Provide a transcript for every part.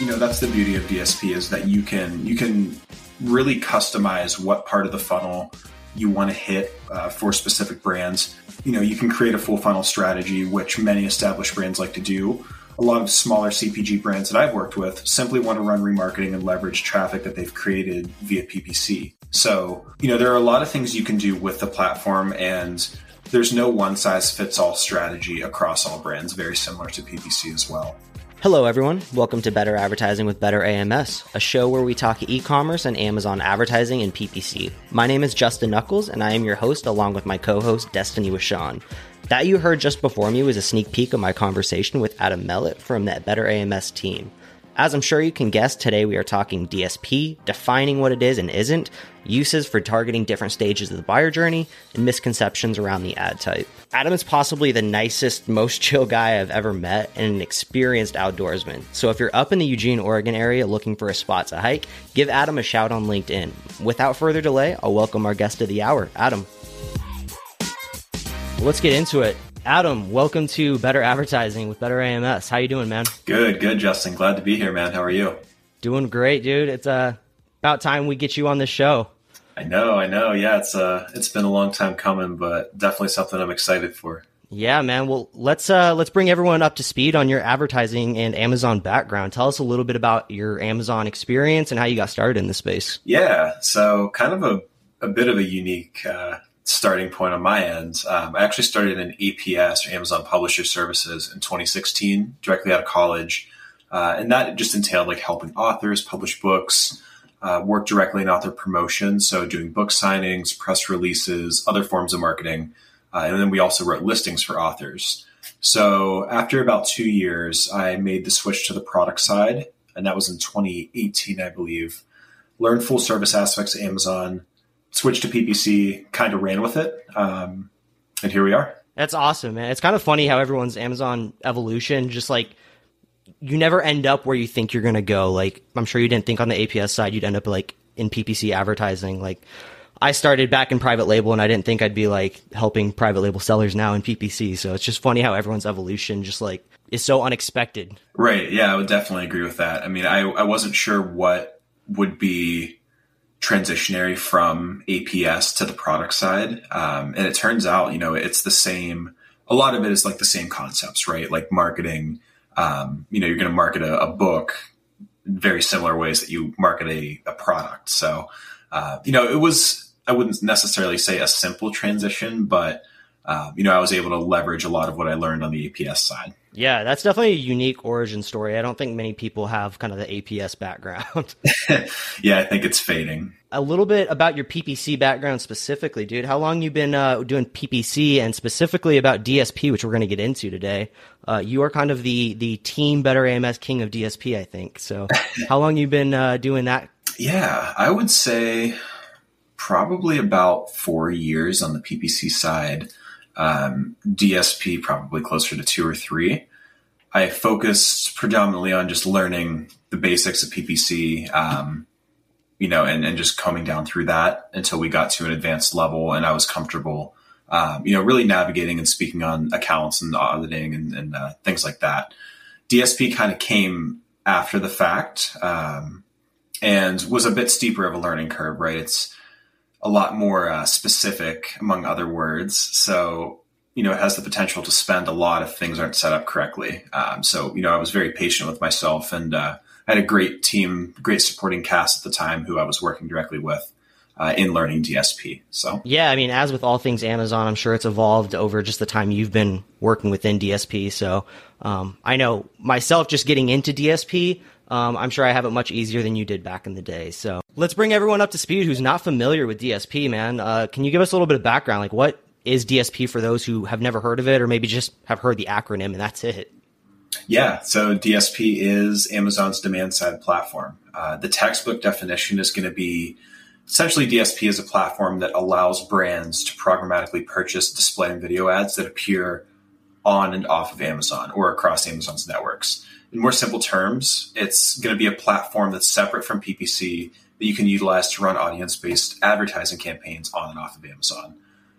That's the beauty of DSP, is that you can really customize what part of the funnel you want to hit for specific brands. You can create a full funnel strategy, which many established brands like to do. A lot of smaller CPG brands that I've worked with simply want to run remarketing and leverage traffic that they've created via PPC. So, there are a lot of things you can do with the platform, and there's no one size fits all strategy across all brands, very similar to PPC as well. Hello, everyone. Welcome to Better Advertising with Better AMS, a show where we talk e-commerce and Amazon advertising and PPC. My name is Justin Knuckles, and I am your host along with my co-host, Destiny with Sean. That you heard just before me was a sneak peek of my conversation with Adam Mellett from that Better AMS team. As I'm sure you can guess, today we are talking DSP, defining what it is and isn't, uses for targeting different stages of the buyer journey, and misconceptions around the ad type. Adam is possibly the nicest, most chill guy I've ever met and an experienced outdoorsman. So if you're up in the Eugene, Oregon area looking for a spot to hike, give Adam a shout on LinkedIn. Without further delay, I'll welcome our guest of the hour, Adam. Let's get into it. Adam, welcome to Better Advertising with Better AMS. How you doing, man? Good, Justin. Glad to be here, man. How are you? Doing great, dude. It's about time we get you on this show. I know. Yeah, it's been a long time coming, but definitely something I'm excited for. Yeah, man. Well, let's bring everyone up to speed on your advertising and Amazon background. Tell us a little bit about your Amazon experience and how you got started in the space. Yeah, so kind of a bit of a unique starting point on my end. I actually started in APS, or Amazon Publisher Services, in 2016, directly out of college. And that just entailed like helping authors publish books, work directly in author promotion. So doing book signings, press releases, other forms of marketing. And then we also wrote listings for authors. So after about 2 years, I made the switch to the product side. And that was in 2018, I believe. Learned full service aspects of Amazon, switched to PPC, kind of ran with it, and here we are. That's awesome, man. It's kind of funny how everyone's Amazon evolution, just like, you never end up where you think you're going to go. Like, I'm sure you didn't think on the APS side you'd end up like in PPC advertising. Like, I started back in private label, and I didn't think I'd be like helping private label sellers now in PPC. So it's just funny how everyone's evolution just like is so unexpected. Right. Yeah, I would definitely agree with that. I mean, I wasn't sure what would be transitionary from APS to the product side. And it turns out, it's the same. A lot of it is like the same concepts, right? Like marketing, you're going to market a book in very similar ways that you market a product. So, it was, I wouldn't necessarily say a simple transition, but, I was able to leverage a lot of what I learned on the APS side. Yeah, that's definitely a unique origin story. I don't think many people have kind of the APS background. Yeah, I think it's fading. A little bit about your PPC background specifically, dude. How long you been doing PPC, and specifically about DSP, which we're going to get into today. You are kind of the team Better AMS king of DSP, I think. So how long you been doing that? Yeah, I would say probably about 4 years on the PPC side. DSP probably closer to 2 or 3. I focused predominantly on just learning the basics of PPC, and just coming down through that until we got to an advanced level and I was comfortable, really navigating and speaking on accounts and auditing and things like that. DSP kind of came after the fact, and was a bit steeper of a learning curve, right? It's a lot more specific, among other words. So, it has the potential to spend a lot if things aren't set up correctly. So, I was very patient with myself, and I had a great team, great supporting cast at the time who I was working directly with in learning DSP. So, yeah, I mean, as with all things Amazon, I'm sure it's evolved over just the time you've been working within DSP. So I know myself just getting into DSP, I'm sure I have it much easier than you did back in the day. So let's bring everyone up to speed who's not familiar with DSP, man. Can you give us a little bit of background? Like, what is DSP for those who have never heard of it, or maybe just have heard the acronym and that's it? Yeah, so DSP is Amazon's demand-side platform. The textbook definition is going to be essentially DSP is a platform that allows brands to programmatically purchase display and video ads that appear on and off of Amazon or across Amazon's networks. In more simple terms, it's going to be a platform that's separate from PPC that you can utilize to run audience-based advertising campaigns on and off of Amazon.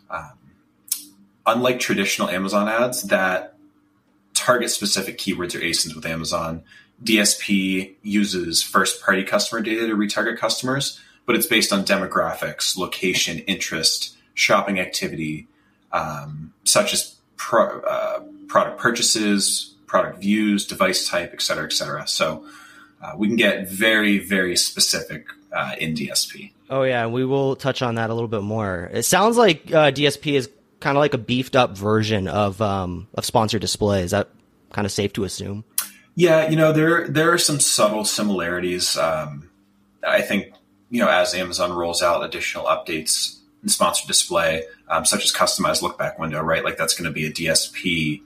Unlike traditional Amazon ads that target specific keywords or ASINs with Amazon, DSP uses first-party customer data to retarget customers, but it's based on demographics, location, interest, shopping activity, such as product purchases, product views, device type, et cetera, et cetera. So we can get very, very specific in DSP. Oh, yeah. We will touch on that a little bit more. It sounds like DSP is kind of like a beefed up version of sponsored display. Is that kind of safe to assume? Yeah, there are some subtle similarities. I think, as Amazon rolls out additional updates in sponsored display, such as customized look back window, right? Like that's going to be a DSP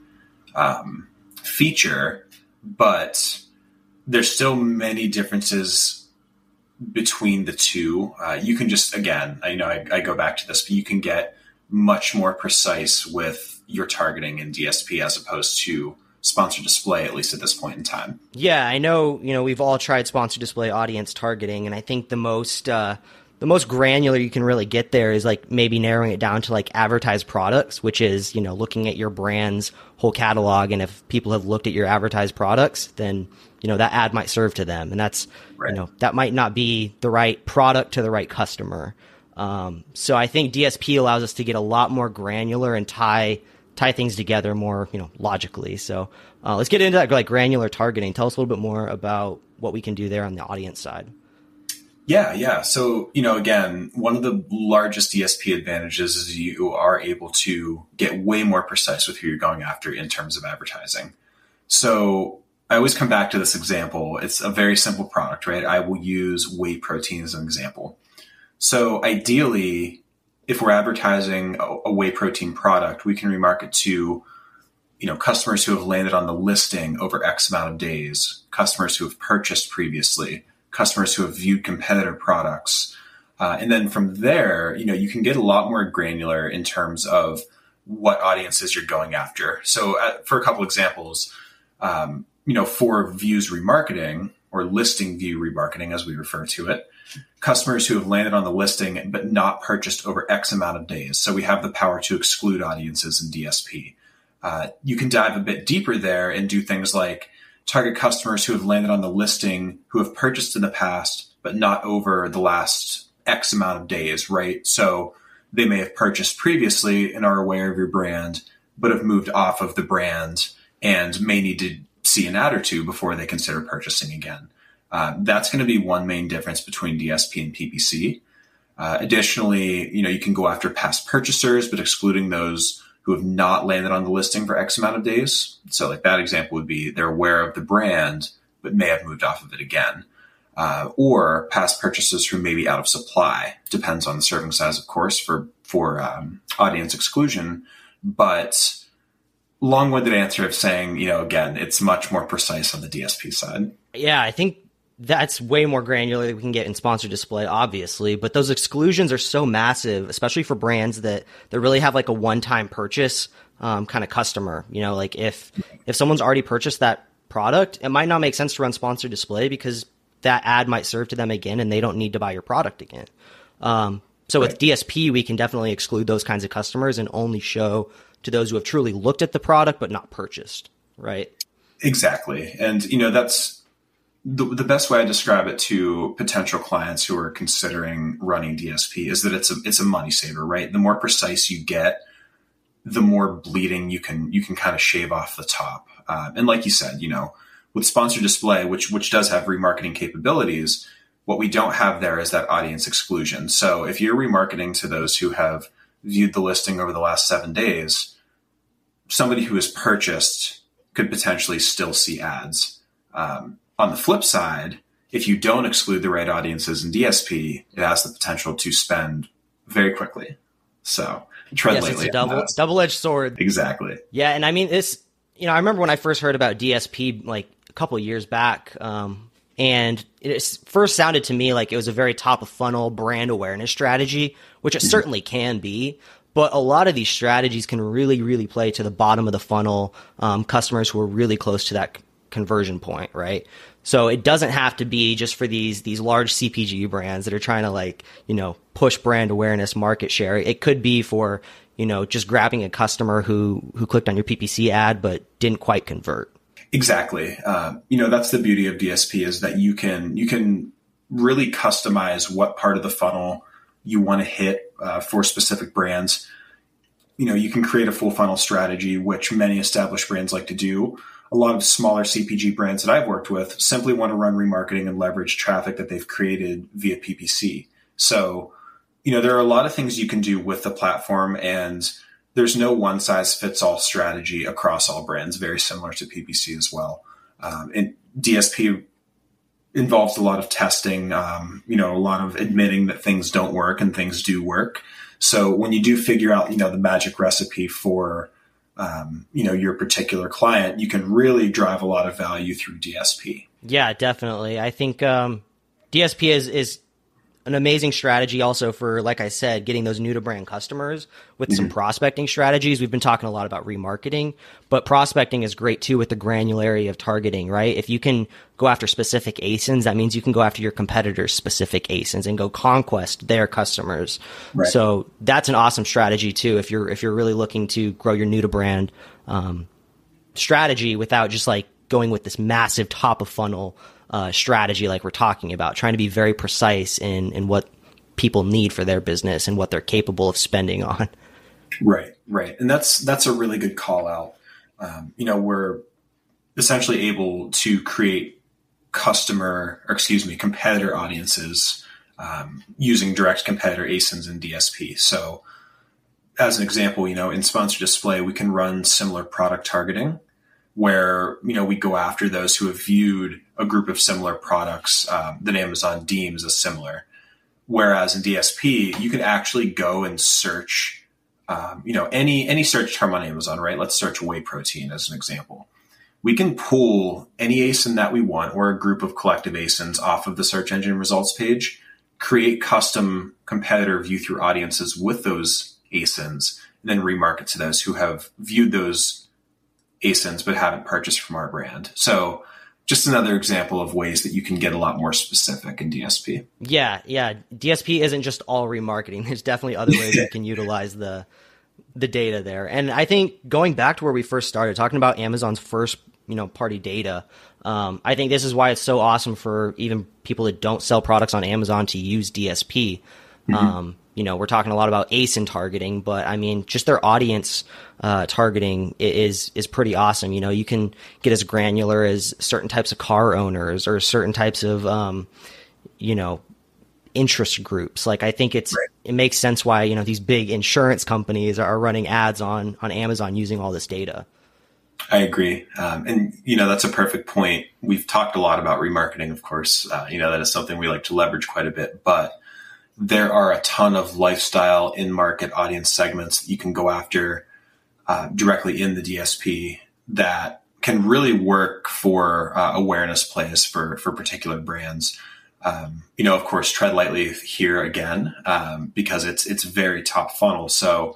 feature, but there's still many differences between the two. You can just, again, I go back to this, but you can get much more precise with your targeting in DSP as opposed to sponsored display, at least at this point in time. Yeah, I know, we've all tried sponsored display audience targeting, and I think the most granular you can really get there is like maybe narrowing it down to like advertised products, which is, looking at your brand's whole catalog. And if people have looked at your advertised products, then, that ad might serve to them. And that's, right. That might not be the right product to the right customer. So I think DSP allows us to get a lot more granular and tie things together more, logically. So let's get into that like granular targeting. Tell us a little bit more about what we can do there on the audience side. Yeah. So, again, one of the largest DSP advantages is you are able to get way more precise with who you're going after in terms of advertising. So I always come back to this example. It's a very simple product, right? I will use whey protein as an example. So ideally, if we're advertising a whey protein product, we can remarket to, customers who have landed on the listing over X amount of days, customers who have purchased previously, customers who have viewed competitor products. And then from there, you can get a lot more granular in terms of what audiences you're going after. So for a couple examples, for views remarketing or listing view remarketing, as we refer to it, customers who have landed on the listing but not purchased over X amount of days. So we have the power to exclude audiences in DSP. You can dive a bit deeper there and do things like target customers who have landed on the listing who have purchased in the past but not over the last X amount of days, right? So they may have purchased previously and are aware of your brand, but have moved off of the brand and may need to see an ad or two before they consider purchasing again. That's going to be one main difference between DSP and PPC. Additionally, you can go after past purchasers, but excluding those who have not landed on the listing for X amount of days. So like that example would be they're aware of the brand, but may have moved off of it again. Or past purchasers who may be out of supply. Depends on the serving size, of course, for audience exclusion. But long-winded answer of saying, again, it's much more precise on the DSP side. Yeah, I think that's way more granular than we can get in sponsored display, obviously. But those exclusions are so massive, especially for brands that really have like a one-time purchase kind of customer. Like if someone's already purchased that product, it might not make sense to run sponsored display because that ad might serve to them again and they don't need to buy your product again. So with DSP, we can definitely exclude those kinds of customers and only show to those who have truly looked at the product but not purchased, right? Exactly. And, that's the best way I describe it to potential clients who are considering running DSP is that it's a money saver, right? The more precise you get, the more bleeding you can kind of shave off the top. And like you said, with sponsored display, which does have remarketing capabilities, what we don't have there is that audience exclusion. So if you're remarketing to those who have viewed the listing over the last 7 days, somebody who has purchased could potentially still see ads. On the flip side, if you don't exclude the right audiences in DSP, it has the potential to spend very quickly. So tread lightly. It's a double-edged sword. Exactly. Yeah, and I mean, I remember when I first heard about DSP like a couple of years back, and it first sounded to me like it was a very top-of-funnel brand awareness strategy, which it certainly can be. But a lot of these strategies can really, really play to the bottom of the funnel, customers who are really close to that conversion point, right? So it doesn't have to be just for these large CPG brands that are trying to push brand awareness, market share. It could be for, just grabbing a customer who clicked on your PPC ad but didn't quite convert. Exactly. That's the beauty of DSP is that you can really customize what part of the funnel you want to hit for specific brands. You can create a full funnel strategy, which many established brands like to do. A lot of smaller CPG brands that I've worked with simply want to run remarketing and leverage traffic that they've created via PPC. So, there are a lot of things you can do with the platform, and there's no one size fits all strategy across all brands, very similar to PPC as well. And DSP involves a lot of testing, a lot of admitting that things don't work and things do work. So when you do figure out, the magic recipe for, your particular client, you can really drive a lot of value through DSP. Yeah, definitely. I think DSP is an amazing strategy also for, like I said, getting those new to brand customers with some prospecting strategies. We've been talking a lot about remarketing, but prospecting is great too with the granularity of targeting, right? If you can go after specific ASINs, that means you can go after your competitors' specific ASINs and go conquest their customers. Right. So that's an awesome strategy too. If you're really looking to grow your new to brand strategy without just like going with this massive top of funnel strategy like we're talking about, trying to be very precise in what people need for their business and what they're capable of spending on. Right. And that's a really good call out. We're essentially able to create competitor audiences using direct competitor ASINs and DSP. So as an example, in Sponsored Display, we can run similar product targeting where, we go after those who have viewed a group of similar products that Amazon deems as similar. Whereas in DSP, you can actually go and search, any search term on Amazon, right? Let's search whey protein as an example. We can pull any ASIN that we want or a group of collective ASINs off of the search engine results page, create custom competitor view through audiences with those ASINs, and then remarket to those who have viewed those ASINs but haven't purchased from our brand. So just another example of ways that you can get a lot more specific in DSP. Yeah. DSP isn't just all remarketing. There's definitely other ways you can utilize the data there. And I think going back to where we first started, talking about Amazon's first party data, I think this is why it's so awesome for even people that don't sell products on Amazon to use DSP. We're talking a lot about ASIN targeting, but I mean, just their audience targeting is pretty awesome. You can get as granular as certain types of car owners or certain types of, interest groups. Like I think it makes sense why, these big insurance companies are running ads on Amazon using all this data. I agree. And that's a perfect point. We've talked a lot about remarketing, of course. That is something we like to leverage quite a bit, but there are a ton of lifestyle in-market audience segments that you can go after directly in the DSP that can really work for awareness plays for particular brands. Of course, tread lightly here again because it's very top funnel. So,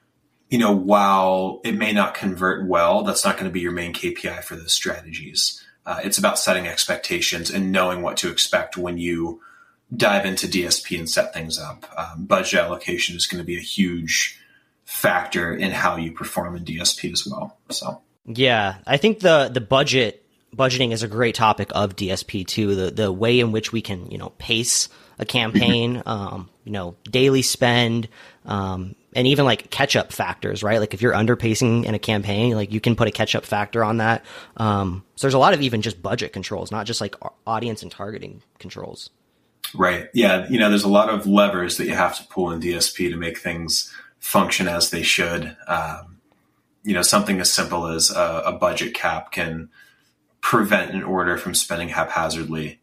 while it may not convert well, that's not going to be your main KPI for those strategies. It's about setting expectations and knowing what to expect when you dive into DSP and set things up. Budget allocation is going to be a huge factor in how you perform in DSP as well. So, yeah, I think the budgeting is a great topic of DSP too. The way in which we can, pace a campaign, daily spend, and even like catch up factors, right? Like if you're underpacing in a campaign, like you can put a catch up factor on that. So there's a lot of even just budget controls, not just like audience and targeting controls. Right. Yeah. There's a lot of levers that you have to pull in DSP to make things function as they should. Something as simple as a budget cap can prevent an order from spending haphazardly.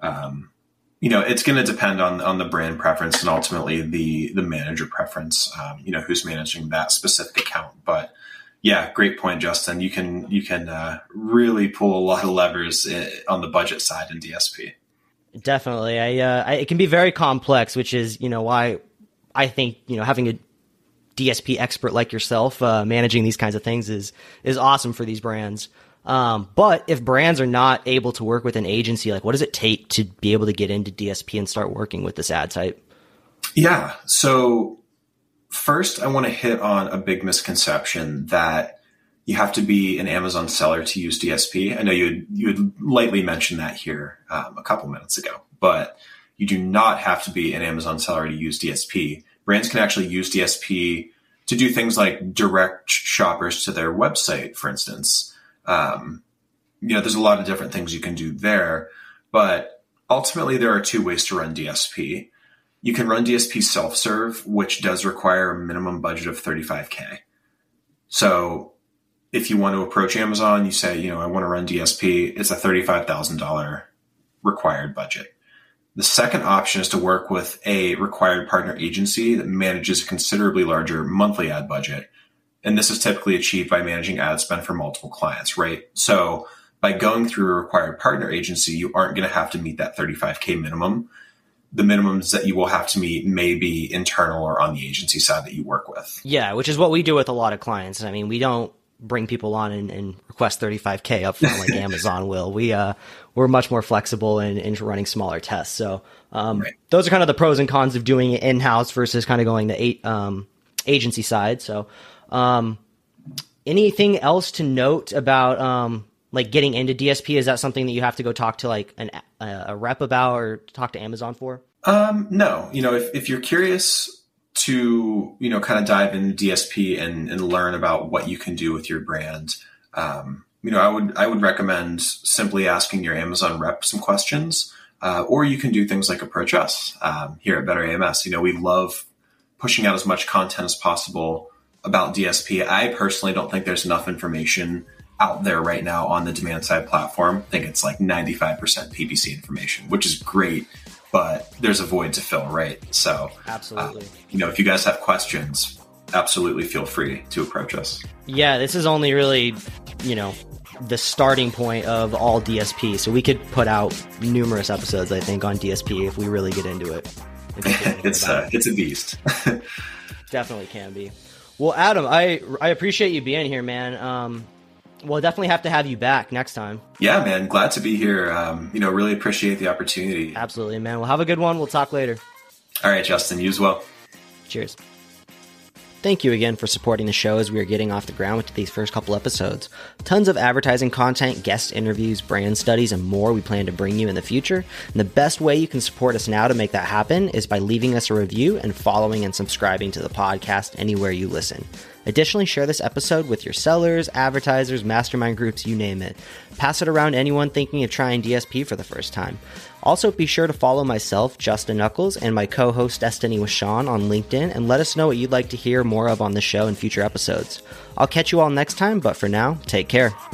It's going to depend on the brand preference and ultimately the manager preference, who's managing that specific account. But yeah, great point, Justin. You can really pull a lot of levers on the budget side in DSP. Definitely. It can be very complex, which is, why I think, having a DSP expert like yourself, managing these kinds of things is awesome for these brands. But if brands are not able to work with an agency, like what does it take to be able to get into DSP and start working with this ad type? Yeah. So first I want to hit on a big misconception that, you have to be an Amazon seller to use DSP. I know you had lightly mentioned that here a couple minutes ago, but you do not have to be an Amazon seller to use DSP. Brands can actually use DSP to do things like direct shoppers to their website, for instance. There's a lot of different things you can do there, but ultimately there are two ways to run DSP. You can run DSP self-serve, which does require a minimum budget of $35K. So if you want to approach Amazon, you say, I want to run DSP, it's a $35,000 required budget. The second option is to work with a required partner agency that manages a considerably larger monthly ad budget. And this is typically achieved by managing ad spend for multiple clients, right? So by going through a required partner agency, you aren't going to have to meet that $35K minimum. The minimums that you will have to meet may be internal or on the agency side that you work with. Yeah, which is what we do with a lot of clients. I mean, we don't bring people on and request $35K up front like Amazon will. We're much more flexible in running smaller tests. So right. Those are kind of the pros and cons of doing it in-house versus kind of going the agency side. So anything else to note about like getting into DSP? Is that something that you have to go talk to like a rep about or talk to Amazon for? No. If you're curious to, kind of dive into DSP and learn about what you can do with your brand, I would recommend simply asking your Amazon rep some questions, or you can do things like approach us here at Better AMS. We love pushing out as much content as possible about DSP. I personally don't think there's enough information out there right now on the demand side platform. I think it's like 95% PPC information, which is great, but there's a void to fill, right? So absolutely. If you guys have questions, absolutely feel free to approach us. Yeah, this is only really, the starting point of all DSP. So we could put out numerous episodes, I think, on DSP if we really get into it. It's a beast. Definitely can be. Well, Adam, I appreciate you being here, man. We'll definitely have to have you back next time. Yeah, man. Glad to be here. Really appreciate the opportunity. Absolutely, man. Well, have a good one. We'll talk later. All right, Justin. You as well. Cheers. Thank you again for supporting the show as we are getting off the ground with these first couple episodes. Tons of advertising content, guest interviews, brand studies, and more we plan to bring you in the future. And the best way you can support us now to make that happen is by leaving us a review and following and subscribing to the podcast anywhere you listen. Additionally, share this episode with your sellers, advertisers, mastermind groups, you name it. Pass it around to anyone thinking of trying DSP for the first time. Also, be sure to follow myself, Justin Knuckles, and my co-host Destiny with Sean on LinkedIn, and let us know what you'd like to hear more of on the show in future episodes. I'll catch you all next time, but for now, take care.